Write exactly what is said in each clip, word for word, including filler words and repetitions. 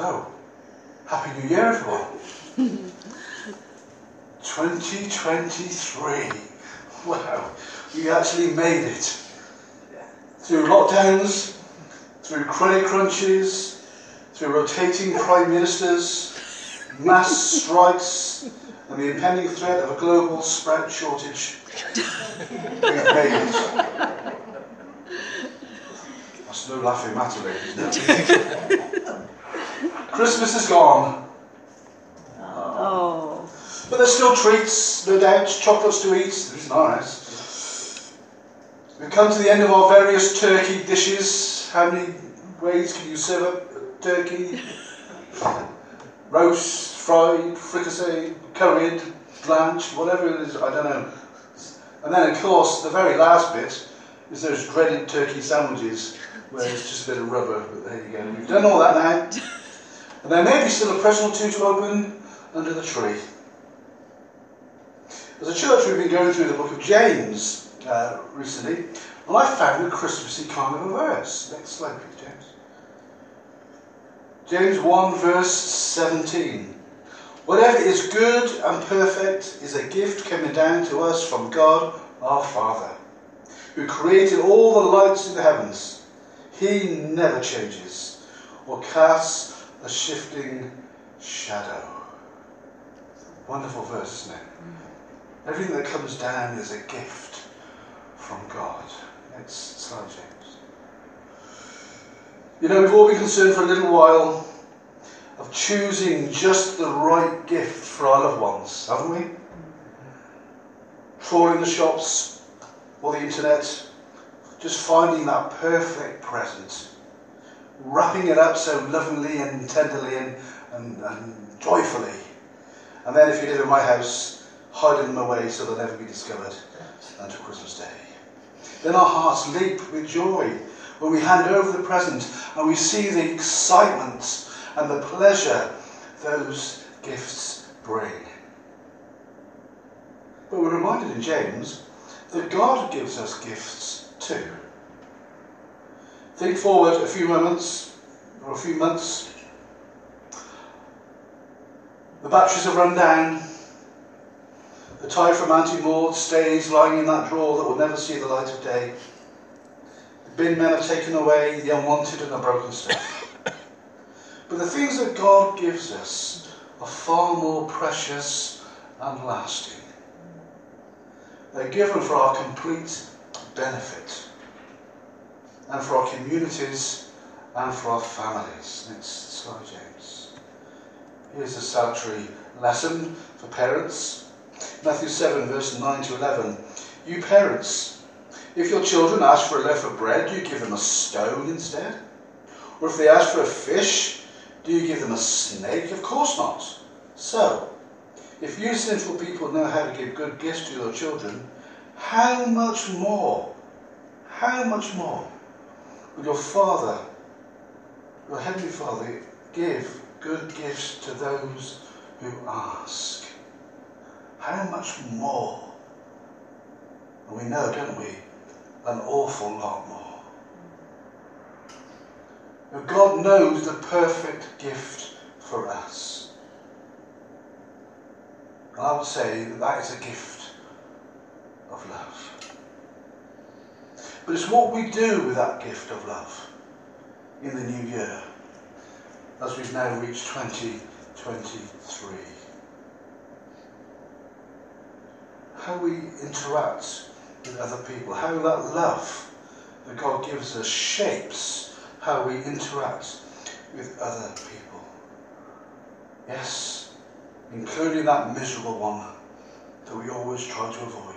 So, Happy New Year, everyone. twenty twenty-three. Wow, we actually made it. Through lockdowns, through credit crunches, through rotating prime ministers, mass strikes, and the impending threat of a global sprout shortage. We've made it. That's no laughing matter, ladies. No. Christmas is gone. Oh. But there's still treats, no doubt, chocolates to eat. There's nice. We've come to the end of our various turkey dishes. How many ways can you serve up turkey? Roast, fried, fricassee, curried, blanched, whatever it is, I don't know. And then, of course, the very last bit is those dreaded turkey sandwiches where it's just a bit of rubber, but there you go. We've done all that now. And there may be still a present or two to open under the tree. As a church, we've been going through the book of James uh, recently, and I found a Christmassy kind of a verse. Next slide, please, James. James one, verse seventeen. Whatever is good and perfect is a gift coming down to us from God our Father, who created all the lights in the heavens. He never changes or casts a shifting shadow. Wonderful verse, isn't it? Everything that comes down is a gift from God. Next slide, James. You know, we've all been concerned for a little while of choosing just the right gift for our loved ones, haven't we? Trawling the shops or the internet, just finding that perfect present, wrapping it up so lovingly and tenderly and, and, and joyfully. And then if you live in my house, hiding them away so they'll never be discovered until Christmas Day. Then our hearts leap with joy when we hand over the present and we see the excitement and the pleasure those gifts bring. But we're reminded in James that God gives us gifts too. Think forward a few moments or a few months. The batteries have run down. The tie from Auntie Maud stays lying in that drawer that will never see the light of day. The bin men have taken away the unwanted and the broken stuff. But the things that God gives us are far more precious and lasting. They're given for our complete benefit, and for our communities and for our families. Next slide, James. Here's a salutary lesson for parents. Matthew seven, verse nine to eleven. You parents, if your children ask for a loaf of bread, do you give them a stone instead? Or if they ask for a fish, do you give them a snake? Of course not. So, if you sinful people know how to give good gifts to your children, how much more, how much more will your Father, your Heavenly Father, give good gifts to those who ask? How much more? And we know, don't we, an awful lot more. Now, God knows the perfect gift for us. And I would say that that is a gift of love. But it's what we do with that gift of love in the new year, as we've now reached twenty twenty-three. How we interact with other people, how that love that God gives us shapes how we interact with other people. Yes, including that miserable one that we always try to avoid.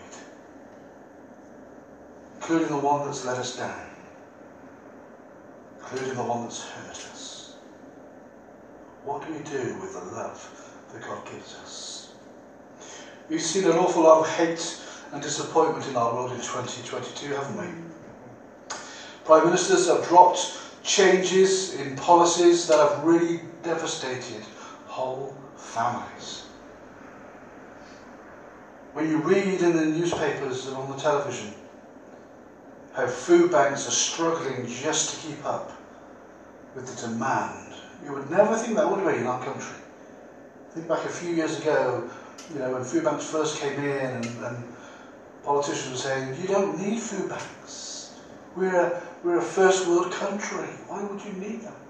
Including the one that's let us down. Including the one that's hurt us. What do we do with the love that God gives us? We've seen an awful lot of hate and disappointment in our world in twenty twenty-two, haven't we? Prime ministers have dropped changes in policies that have really devastated whole families. When you read in the newspapers and on the television how food banks are struggling just to keep up with the demand You would never think that, would we, in our country? Think back a few years ago, you know, when food banks first came in and, and politicians were saying, you don't need food banks. We're a, we're a first world country. Why would you need them?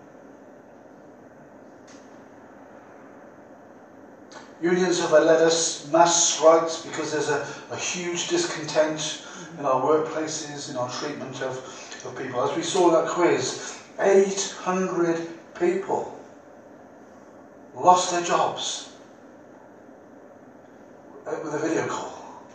Unions have led us mass strikes because there's a, a huge discontent in our workplaces, in our treatment of, of people. As we saw in that quiz, eight hundred people lost their jobs with a video call.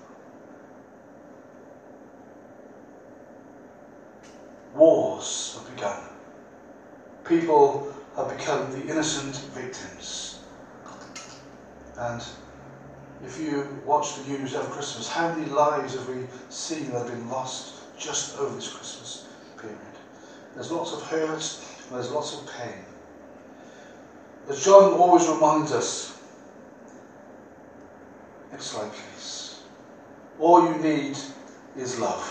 Wars have begun. People have become the innocent victims. And if you watch the news over Christmas, how many lives have we seen that have been lost just over this Christmas period? There's lots of hurt and there's lots of pain. As John always reminds us, next slide please, all you need is love.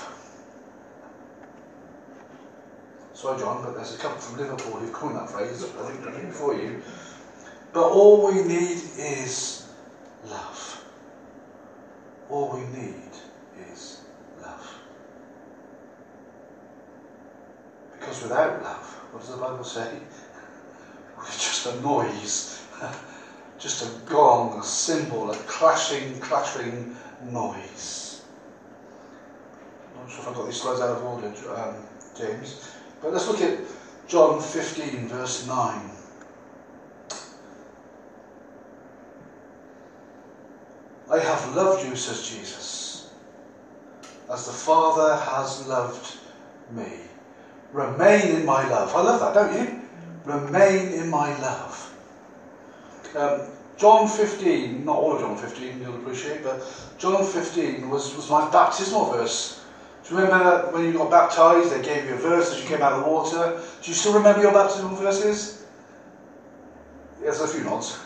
Sorry John, but there's a couple from Liverpool who've coined that phrase, I think before you. But all we need is love. All we need is love. Because without love, what does the Bible say? We're just a noise, just a gong, a cymbal, a clashing, clattering noise. I'm not sure if I've got these slides out of order, um, James, but let's look at John fifteen, verse nine. I have loved you, says Jesus, as the Father has loved me. Remain in my love. I love that, don't you? Remain in my love. Um, John fifteen, not all of John fifteen, you'll appreciate, but John fifteen was, was my baptismal verse. Do you remember when you got baptised, they gave you a verse as you came out of the water? Do you still remember your baptismal verses? Yes, a few nods.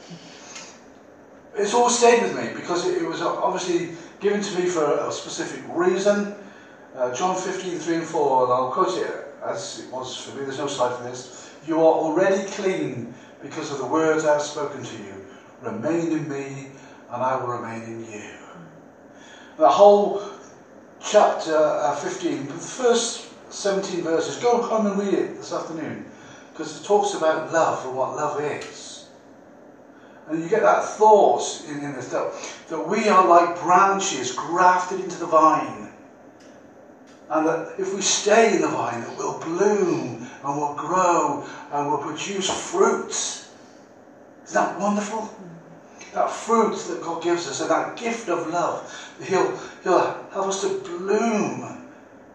It's all stayed with me because it, it was obviously given to me for a, a specific reason. Uh, John fifteen, three and four, and I'll quote it as it was for me, there's no slide for this. You are already clean because of the words I have spoken to you. Remain in me and I will remain in you. The whole chapter uh, fifteen, the first seventeen verses, go home and read it this afternoon because it talks about love and what love is. And you get that thought in, in this, that, that we are like branches grafted into the vine. And that if we stay in the vine, that we'll bloom and we'll grow and we'll produce fruit. Isn't that wonderful? That fruit that God gives us and that gift of love. He'll, he'll help us to bloom.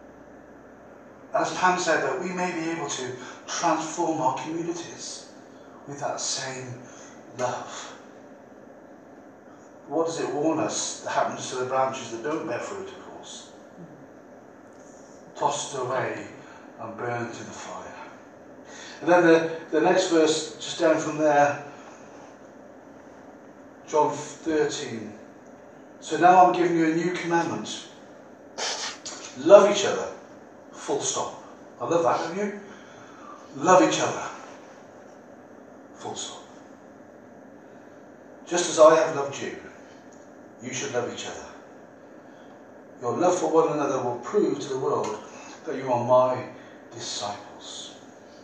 As Pam said, that we may be able to transform our communities with that same love. What does it warn us that happens to the branches that don't bear fruit, of course? Tossed away and burned in the fire. And then the, the next verse, just down from there, John thirteen. So now I'm giving you a new commandment. Love each other. Full stop. I love that, don't you? Love each other. Full stop. Just as I have loved you, you should love each other. Your love for one another will prove to the world that you are my disciples.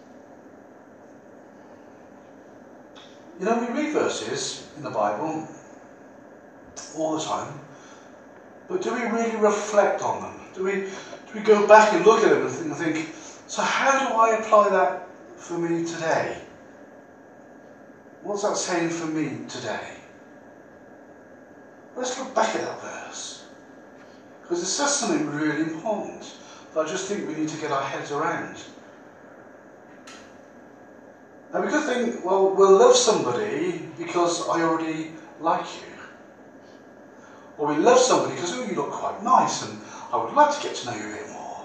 You know, we read verses in the Bible all the time, but do we really reflect on them? Do we, do we go back and look at them and think, and think, so how do I apply that for me today? What's that saying for me today? Let's look back at that verse. Because it says something really important that I just think we need to get our heads around. Now we could think, well, we'll love somebody because I already like you. Or we love somebody because, oh, you look quite nice and I would like to get to know you a bit more.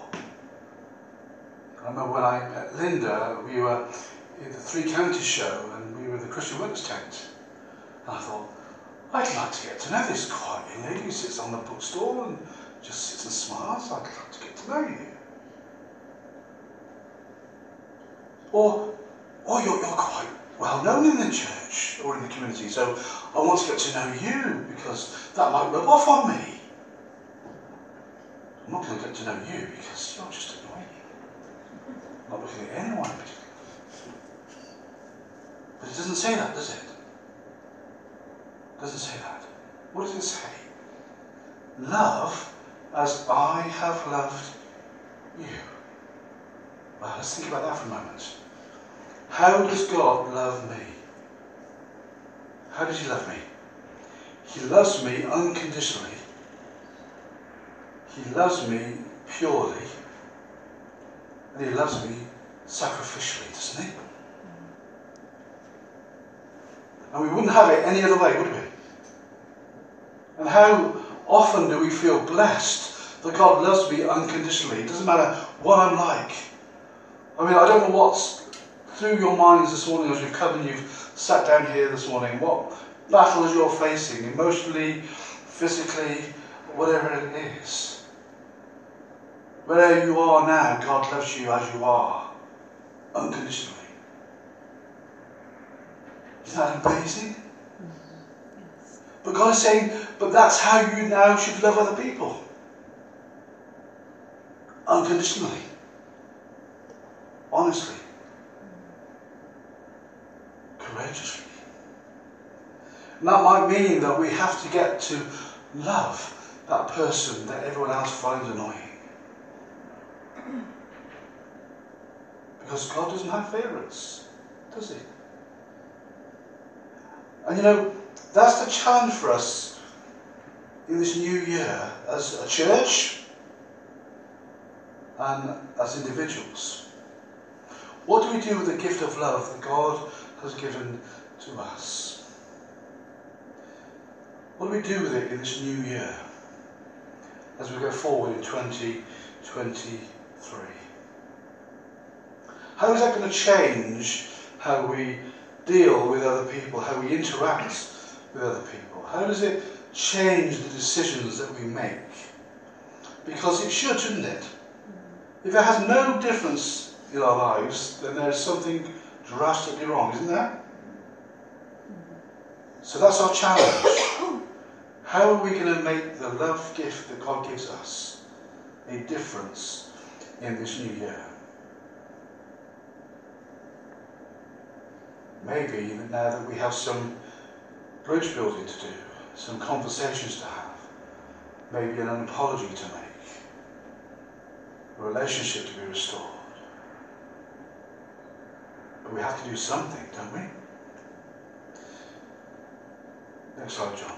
I remember when I met Linda, we were at the Three Counties show and we were in the Christian Witness tent. And I thought, I'd like to get to know this quiet young lady who sits on the bookstall and just sits and smiles. I'd like to get to know you. Or Or you're, you're quite well known in the church or in the community, so I want to get to know you because that might rub off on me. I'm not going to get to know you because you're just annoying. I'm not looking at anyone in particular. But it doesn't say that, does it? It doesn't say that. What does it say? Love as I have loved you. Well, let's think about that for a moment. How does God love me? How does he love me? He loves me unconditionally. He loves me purely. And he loves me sacrificially, doesn't he? And we wouldn't have it any other way, would we? And how often do we feel blessed that God loves me unconditionally? It doesn't matter what I'm like. I mean, I don't know what's through your minds this morning as you've come and you've sat down here this morning, what battles you're facing, emotionally, physically, whatever it is. Where you are now, God loves you as you are, unconditionally. Isn't that amazing? But God is saying, but that's how you now should love other people. Unconditionally. Honestly. Courageously. And that might mean that we have to get to love that person that everyone else finds annoying. Because God doesn't have favourites, does he? And you know, that's the challenge for us in this new year as a church and as individuals. What do we do with the gift of love that God has given to us? What do we do with it in this new year as we go forward in twenty twenty-three? How is that going to change how we deal with other people, how we interact with other people? How does it change the decisions that we make? Because it should, shouldn't it? If it has no difference in our lives, then there's something drastically wrong, isn't there? So that's our challenge. How are we going to make the love gift that God gives us a difference in this new year? Maybe now that we have some bridge building to do, some conversations to have, maybe an apology to make, a relationship to be restored. But we have to do something, don't we? Next slide, John.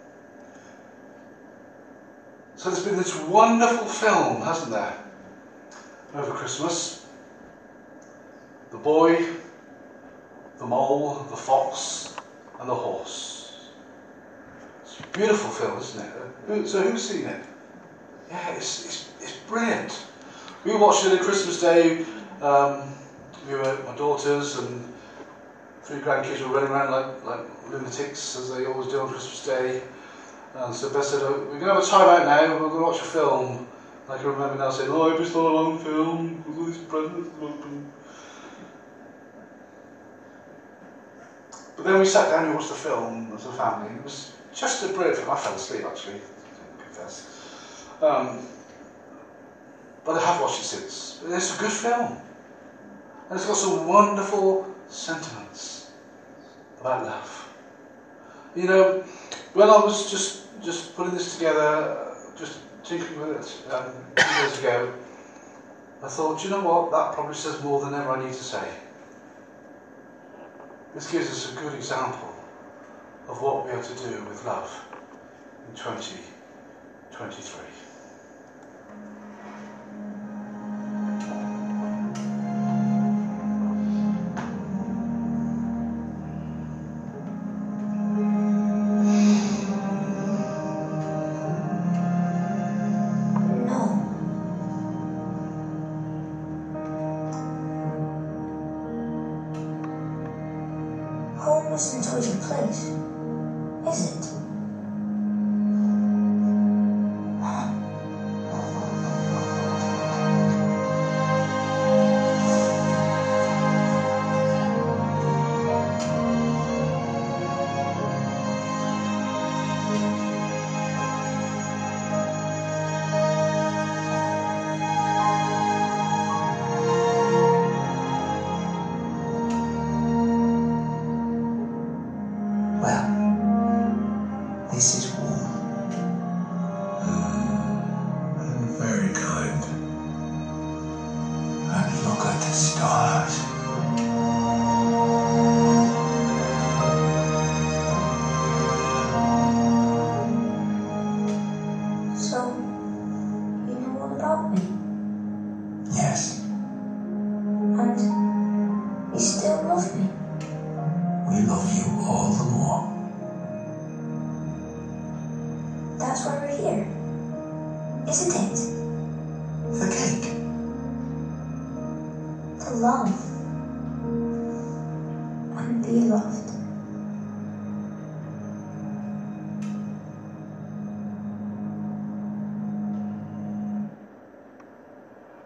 So there's been this wonderful film, hasn't there, over Christmas. The boy, the mole, the fox, and the horse. It's a beautiful film, isn't it? So who's seen it? Yeah, it's, it's, it's brilliant. We watched it on Christmas Day. Um, we were, my daughters and three grandkids were running around like, like lunatics, as they always do on Christmas Day. And so Beth said, oh, we're going to have a time out now, we're going to watch a film. I can remember now saying, oh, I just saw a long film with all these presents open. But then we sat down and watched the film as a family, and it was just a brilliant film. I fell asleep, actually, I confess. Um, but I have watched it since. It's a good film. And it's got some wonderful sentiments about love. You know, when I was just, just putting this together, just tinkering with it um, two years ago, I thought, do you know what, that probably says more than ever I need to say. This gives us a good example of what we have to do with love in twenty twenty-three. Home isn't always a place, is it? Well, this is warm. Mm, very kind. And look at the stars. So, you know all about me? Yes, And you still love me? we love you all the more. That's why we're here, isn't it?